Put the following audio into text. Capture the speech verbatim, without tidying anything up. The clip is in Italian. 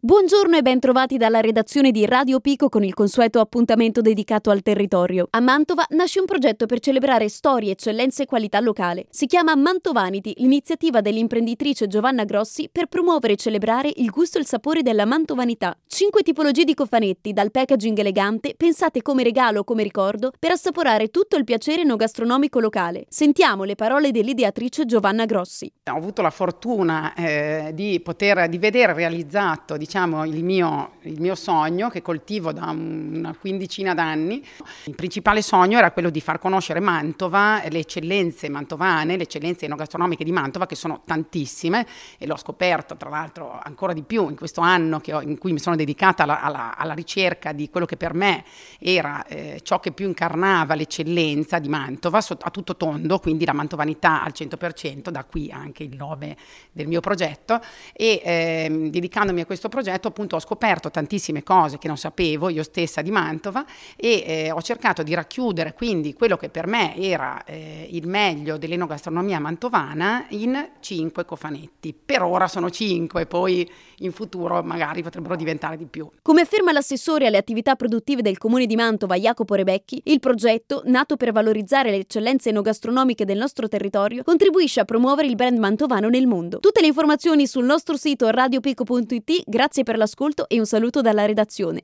Buongiorno e ben trovati dalla redazione di Radio Pico con il consueto appuntamento dedicato al territorio. A Mantova nasce un progetto per celebrare storie, eccellenze e qualità locale. Si chiama Mantovanity, l'iniziativa dell'imprenditrice Giovanna Grossi per promuovere e celebrare il gusto e il sapore della mantovanità. Cinque tipologie di cofanetti, dal packaging elegante, pensate come regalo o come ricordo, per assaporare tutto il piacere enogastronomico locale. Sentiamo le parole dell'ideatrice Giovanna Grossi. Ho avuto la fortuna eh, di poter di vedere realizzato diciamo il mio, il mio sogno che coltivo da una quindicina d'anni. Il principale sogno era quello di far conoscere Mantova, le eccellenze mantovane, le eccellenze enogastronomiche di Mantova, che sono tantissime, e l'ho scoperto tra l'altro ancora di più in questo anno che ho, in cui mi sono dedicata alla, alla, alla ricerca di quello che per me era eh, ciò che più incarnava l'eccellenza di Mantova a tutto tondo, quindi la mantovanità al cento per cento, da qui anche il nome del mio progetto. E eh, dedicandomi a questo progetto appunto ho scoperto tantissime cose che non sapevo io stessa di Mantova, e eh, ho cercato di racchiudere quindi quello che per me era eh, il meglio dell'enogastronomia mantovana in cinque cofanetti. Per ora sono cinque, poi in futuro magari potrebbero diventare di più. Come afferma l'assessore alle attività produttive del comune di Mantova Jacopo Rebecchi, il progetto, nato per valorizzare le eccellenze enogastronomiche del nostro territorio, contribuisce a promuovere il brand mantovano nel mondo. Tutte le informazioni sul nostro sito radiopico punto it. Grazie per l'ascolto e un saluto dalla redazione.